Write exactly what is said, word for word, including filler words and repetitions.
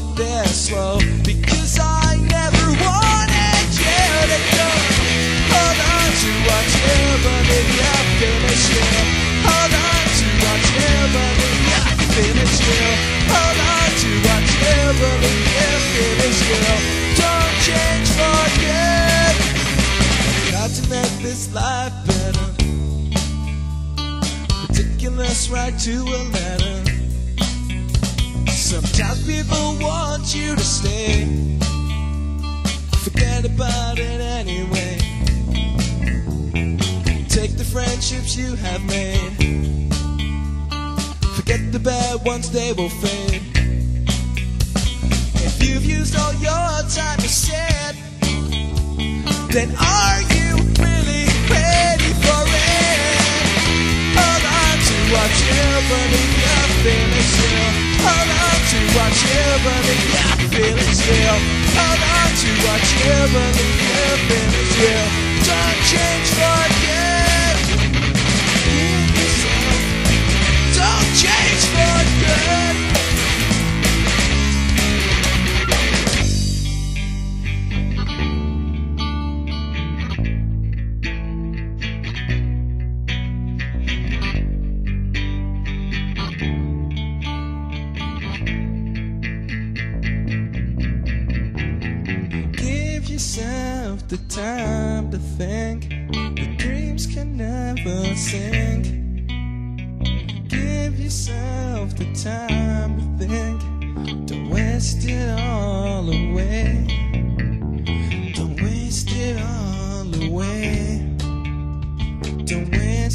this slow, because I never wanted you to go. Hold on to what you believe you finish you. Hold on to what you believe you finish you. Hold on to what you believe you finish you. Don't change for good. Got to make this life better. Ridiculous right to a letter. Sometimes people want you to stay. Forget about it anyway. Take the friendships you have made. Forget the bad ones, they will fade. If you've used all your time to sit, then are you really ready for it? Hold on to what you believe you're feeling still. Hold on to what you believe you're feeling still. Hold on to what you believe you're feeling still. Don't change for good. Give yourself. Don't change for good. Give yourself the time to think. The dreams can never sink. Give yourself the time to think. Don't waste it